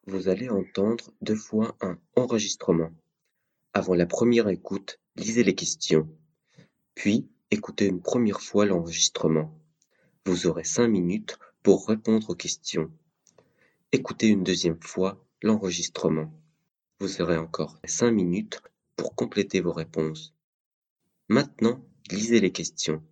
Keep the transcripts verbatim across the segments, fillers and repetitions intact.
Vous allez entendre deux fois un enregistrement. Avant la première écoute, lisez les questions, puis écoutez une première fois l'enregistrement. Vous aurez cinq minutes pour répondre aux questions. Écoutez une deuxième fois l'enregistrement. Vous aurez encore cinq minutes pour compléter vos réponses. Maintenant, lisez les questions.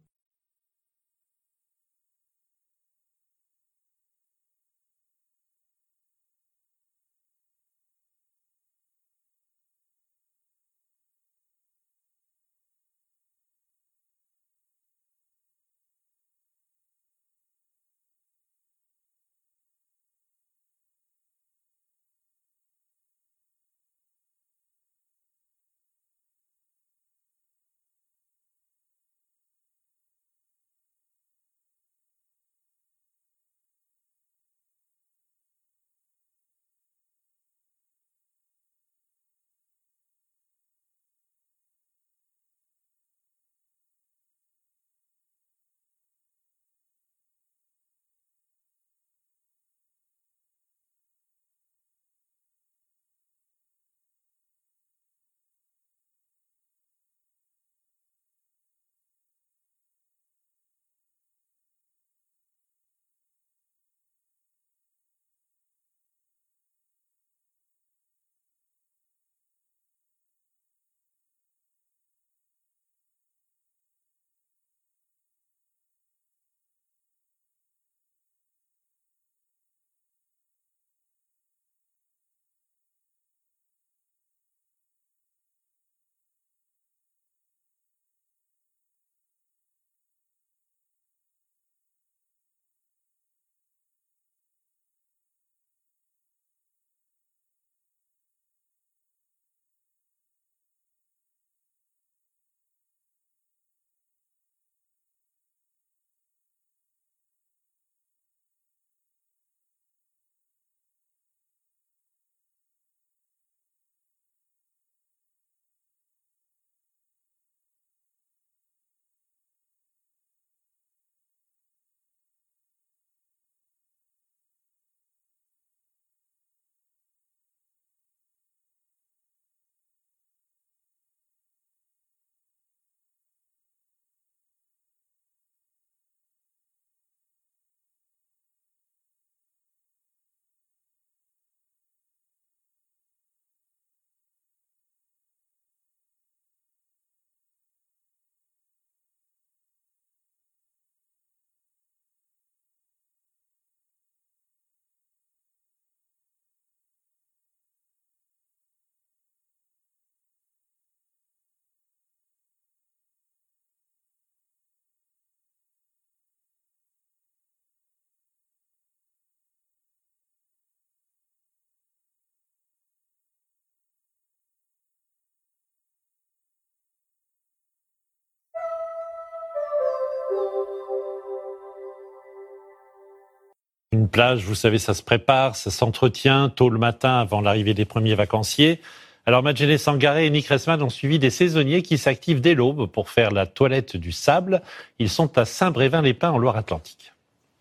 Une plage, vous savez, ça se prépare, ça s'entretient tôt le matin avant l'arrivée des premiers vacanciers. Alors Madjene Sangaré et Nick Ressman ont suivi des saisonniers qui s'activent dès l'aube pour faire la toilette du sable. Ils sont à Saint-Brévin-les-Pins en Loire-Atlantique.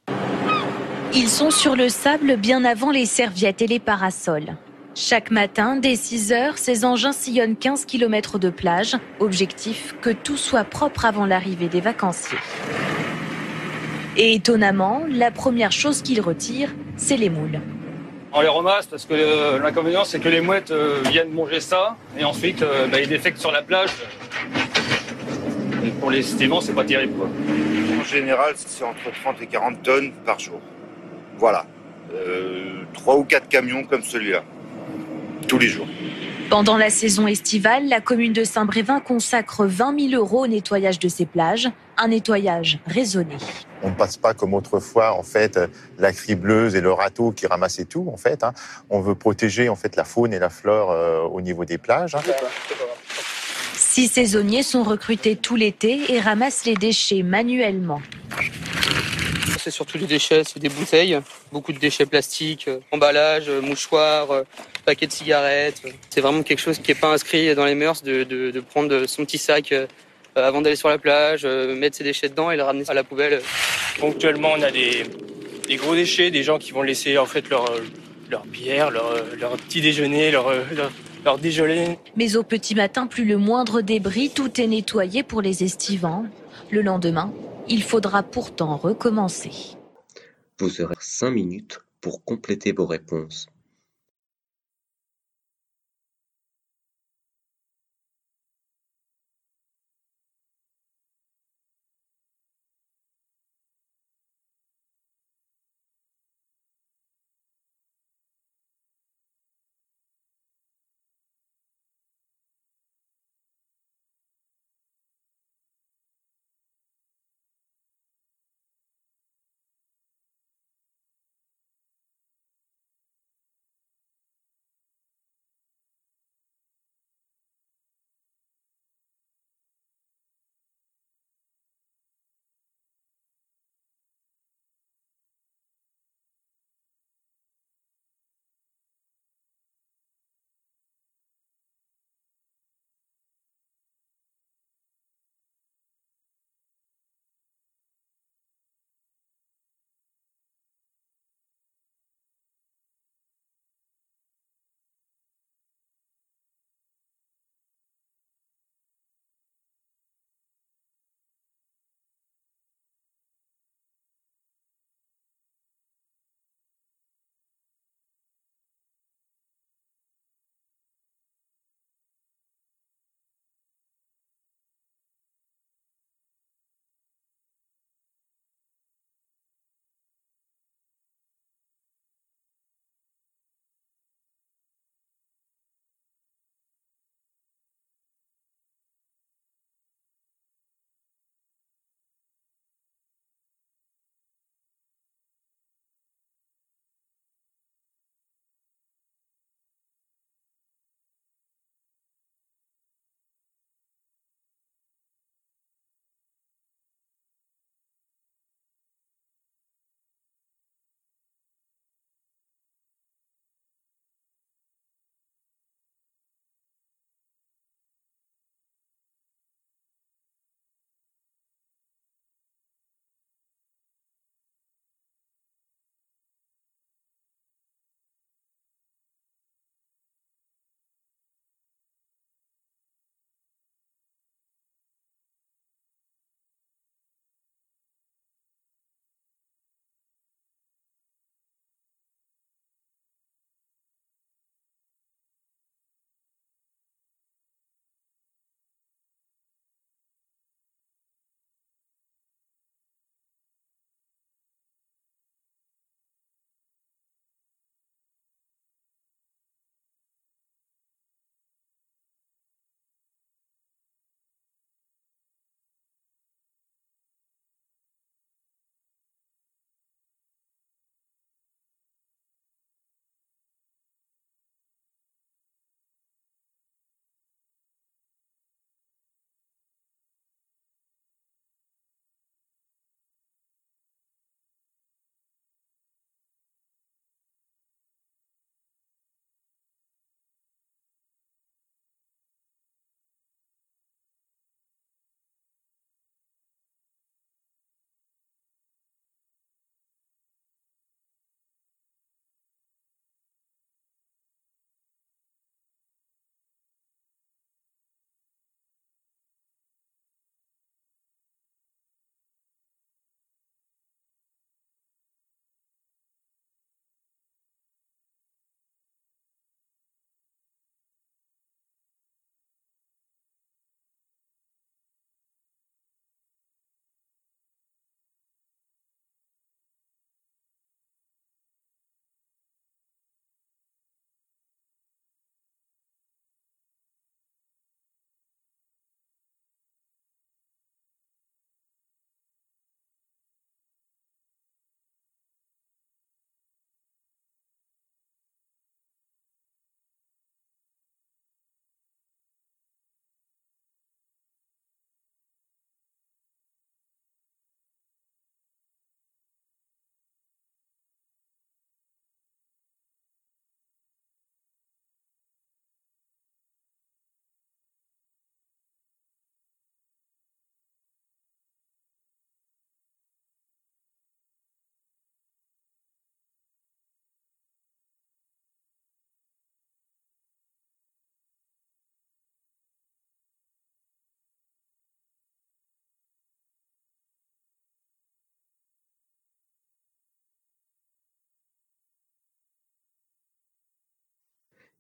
Ils sont sur le sable bien avant les serviettes et les parasols. Chaque matin, dès six heures, ces engins sillonnent quinze kilomètres de plage. Objectif, que tout soit propre avant l'arrivée des vacanciers. Et étonnamment, la première chose qu'ils retirent, c'est les moules. On les ramasse parce que euh, l'inconvénient, c'est que les mouettes euh, viennent manger ça et ensuite euh, bah, ils défectent sur la plage. Et pour les estimants, c'est pas terrible, quoi. En général, c'est entre trente et quarante tonnes par jour. Voilà. Euh, trois ou quatre camions comme celui-là. Tous les jours. Pendant la saison estivale, la commune de Saint-Brévin consacre vingt mille euros au nettoyage de ses plages. Un nettoyage raisonné. On ne passe pas comme autrefois, en fait, la cribleuse et le râteau qui ramassaient tout, en fait. Hein. On veut protéger, en fait, la faune et la flore euh, au niveau des plages. Hein. Six saisonniers sont recrutés tout l'été et ramassent les déchets manuellement. C'est surtout des déchets, c'est des bouteilles, beaucoup de déchets plastiques, emballages, mouchoirs, paquets de cigarettes. C'est vraiment quelque chose qui n'est pas inscrit dans les mœurs de, de, de prendre son petit sac avant d'aller sur la plage, mettre ses déchets dedans et le ramener à la poubelle. Ponctuellement, on a des, des gros déchets, des gens qui vont laisser en fait leur, leur bière, leur, leur petit déjeuner, leur, leur, leur déjeuner. Mais au petit matin, plus le moindre débris, tout est nettoyé pour les estivants. Le lendemain, il faudra pourtant recommencer. Vous aurez cinq minutes pour compléter vos réponses.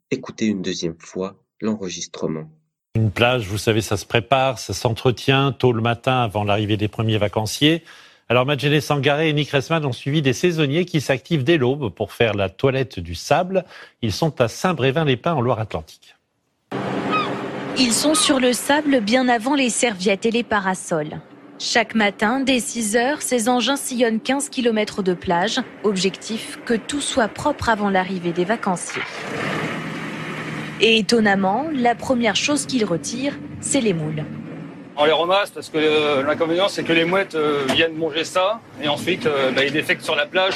écoutez une deuxième fois l'enregistrement. Une plage, vous savez, ça se prépare, ça s'entretient tôt le matin avant l'arrivée des premiers vacanciers. Alors Madjene Sangaré et Nick Resman ont suivi des saisonniers qui s'activent dès l'aube pour faire la toilette du sable. Ils sont à Saint-Brévin-les-Pins en Loire-Atlantique. Ils sont sur le sable bien avant les serviettes et les parasols. Chaque matin, dès six heures, ces engins sillonnent quinze kilomètres de plage. Objectif, que tout soit propre avant l'arrivée des vacanciers. Et étonnamment, la première chose qu'ils retirent, c'est les moules. On les ramasse parce que euh, l'inconvénient c'est que les mouettes euh, viennent manger ça et ensuite euh, bah, ils défectent sur la plage.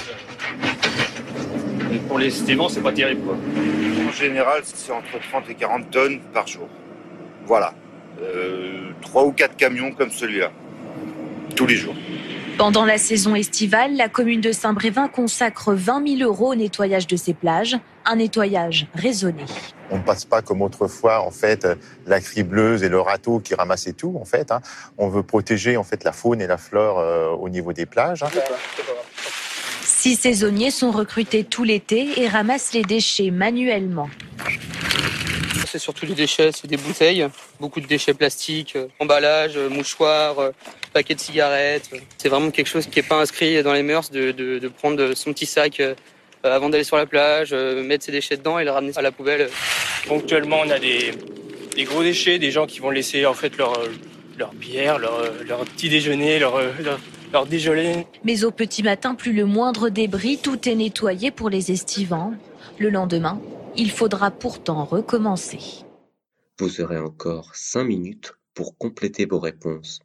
Et pour les estivants, c'est pas terrible, quoi. En général, c'est entre trente et quarante tonnes par jour. Voilà. Euh, trois ou quatre camions comme celui-là. Tous les jours. Pendant la saison estivale, la commune de Saint-Brévin consacre vingt mille euros au nettoyage de ses plages. Un nettoyage raisonné. On ne passe pas comme autrefois, en fait, la cribleuse et le râteau qui ramassaient tout, en fait. Hein. On veut protéger, en fait, la faune et la flore euh, au niveau des plages. Hein. Six saisonniers sont recrutés tout l'été et ramassent les déchets manuellement. C'est surtout les déchets, c'est des bouteilles, beaucoup de déchets plastiques, euh, emballages, euh, mouchoirs, euh, paquets de cigarettes. C'est vraiment quelque chose qui n'est pas inscrit dans les mœurs de, de, de prendre son petit sac euh, avant d'aller sur la plage, euh, mettre ses déchets dedans et le ramener à la poubelle. Ponctuellement, on a des, des gros déchets, des gens qui vont laisser en fait leur, leur bière, leur, leur petit déjeuner, leur, leur, leur déjeuner. Mais au petit matin, plus le moindre débris, tout est nettoyé pour les estivants. Le lendemain, il faudra pourtant recommencer. Vous aurez encore cinq minutes pour compléter vos réponses.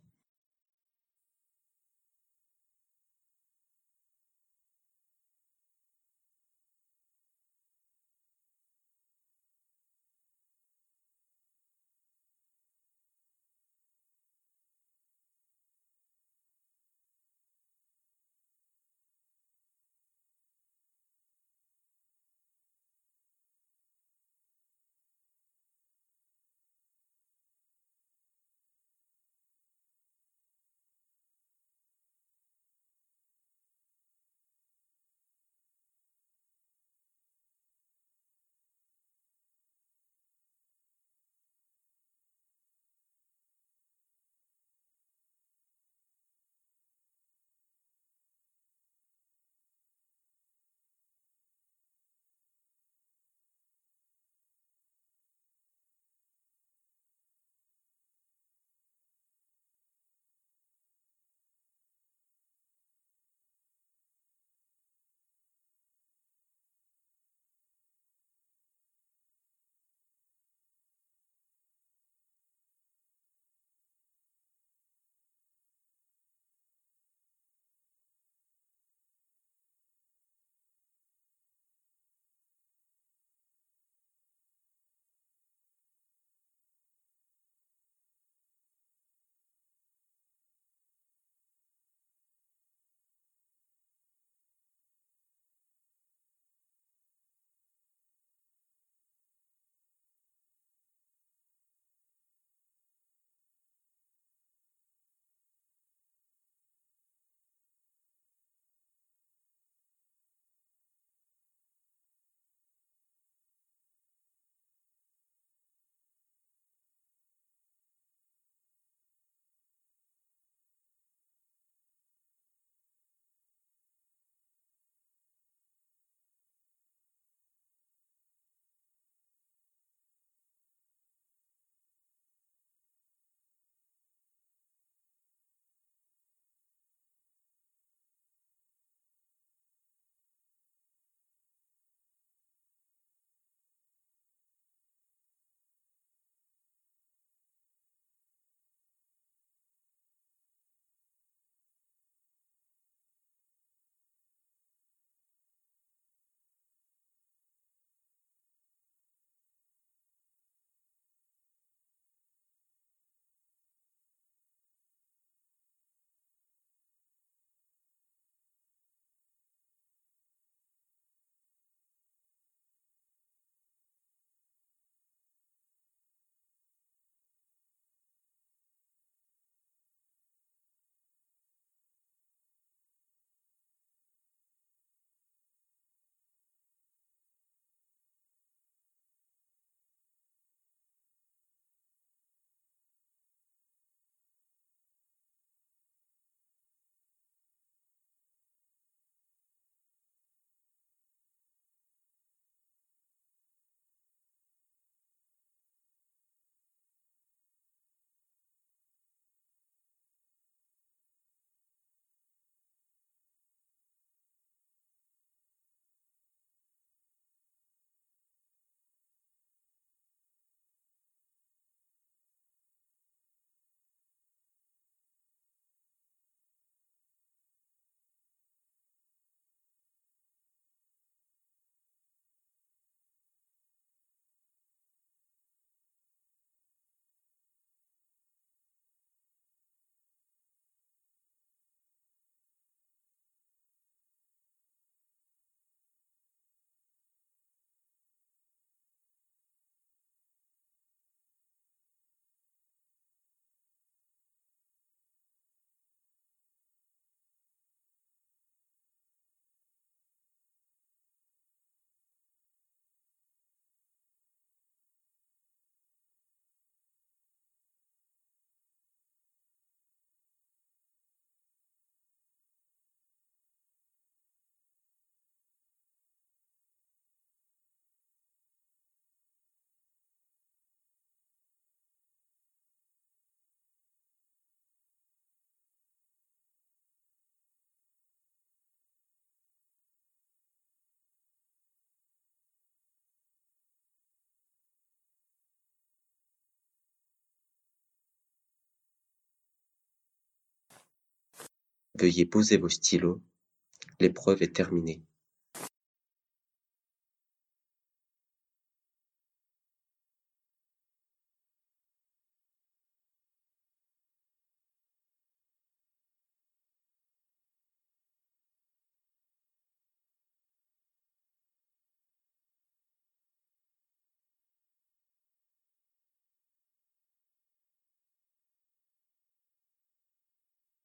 Veuillez poser vos stylos. L'épreuve est terminée.